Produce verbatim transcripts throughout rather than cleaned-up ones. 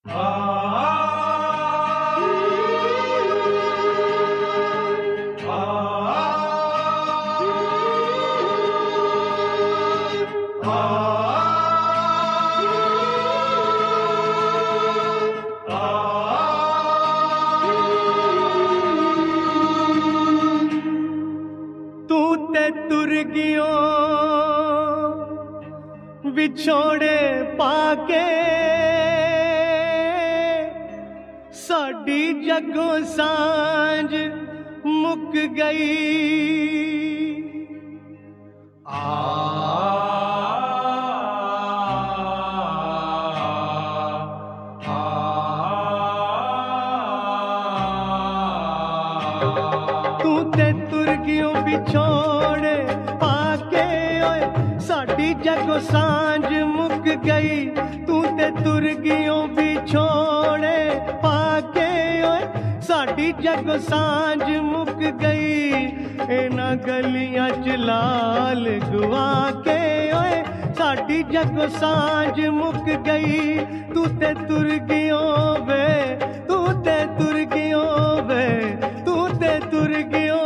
विछोड़े पाके साडी जगों सांझ मुक गई। आ तू ते तुर गियों बिछोड़े पाके ओए साडी जगों सांझ मुक गई। तू ते तुर गियों बिछोड़े पाके ओए साडी जगों सांझ मुक गई। इना गलियां च लाल गुआ के ओए साडी जगों सांझ मुक गई। तू ते तुर गियों वे तू ते तुर गियों वे तू ते तुर गियों।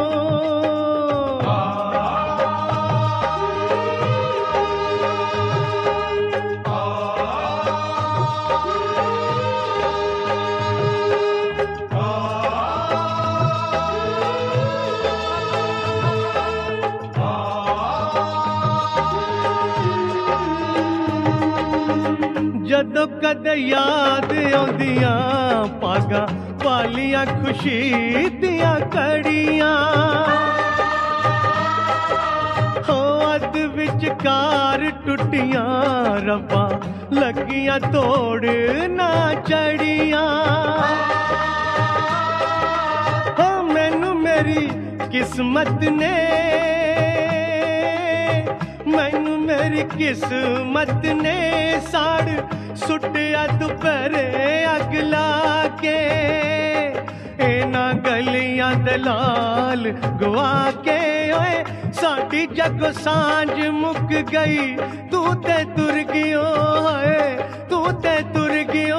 जदों कदे याद आउंदियां पागा पालियां खुशी दियां कड़ियां हो अद विचकार टुटियां रब्बा लगियां तोड़ ना चढ़ियां। हो मैनू मेरी किस्मत ने मैनू मेरी किस्मत ने साड़ सुटिया दोपहरे अग ला के। इना गलियां दे लाल गुआ के ओए साडी जगों सांझ मुक गई। तू ते तुर गियों है तू ते तुर गियों।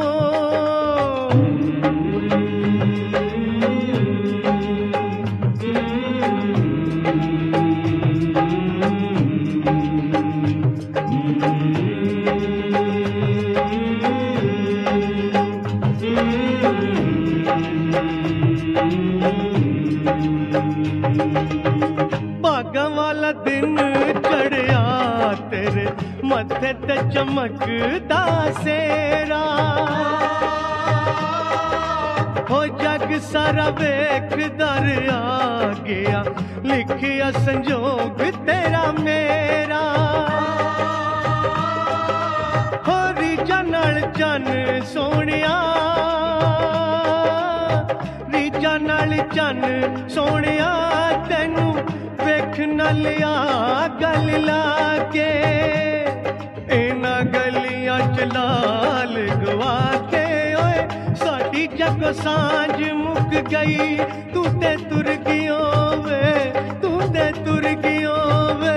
भागा वाला दिन चढ़िया तेरे मथे ते चमकदा सेरा। हो जग सारा वेख दर आ गया लिखिया संजोग तेरा मेरा। हो रीजा नाल चन सोनिया रीजा नाल चन सोनिया तेनू वेख न लिया गल लाके। इना गलियां च लाल गवा के ओए साडी जगों सांझ मुक गई। तू ते तुर गियों वे तू ते तुर गियों वे।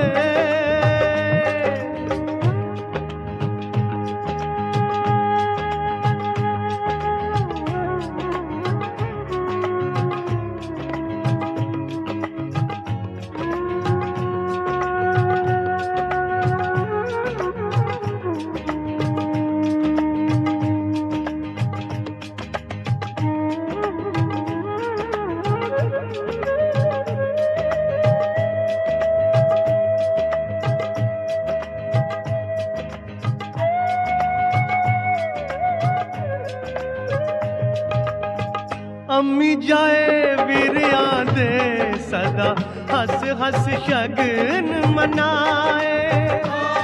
अम्मी जाए वीरियां दे सदा हस हस शगन मनाए।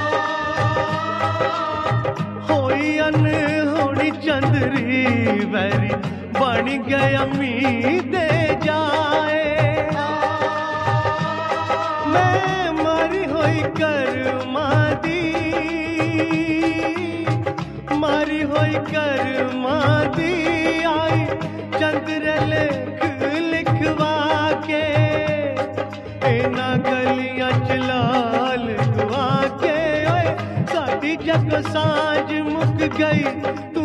होई अनहोनी चंदरी वैरी बन गए अम्मी दे जाए। मैं मारी होई कर मादी मारी होई कर मादी आई चंद्र लेख लिखवा के। इना गलियां च लाल गुआ के ओए साडी जग सांझ मुक गई।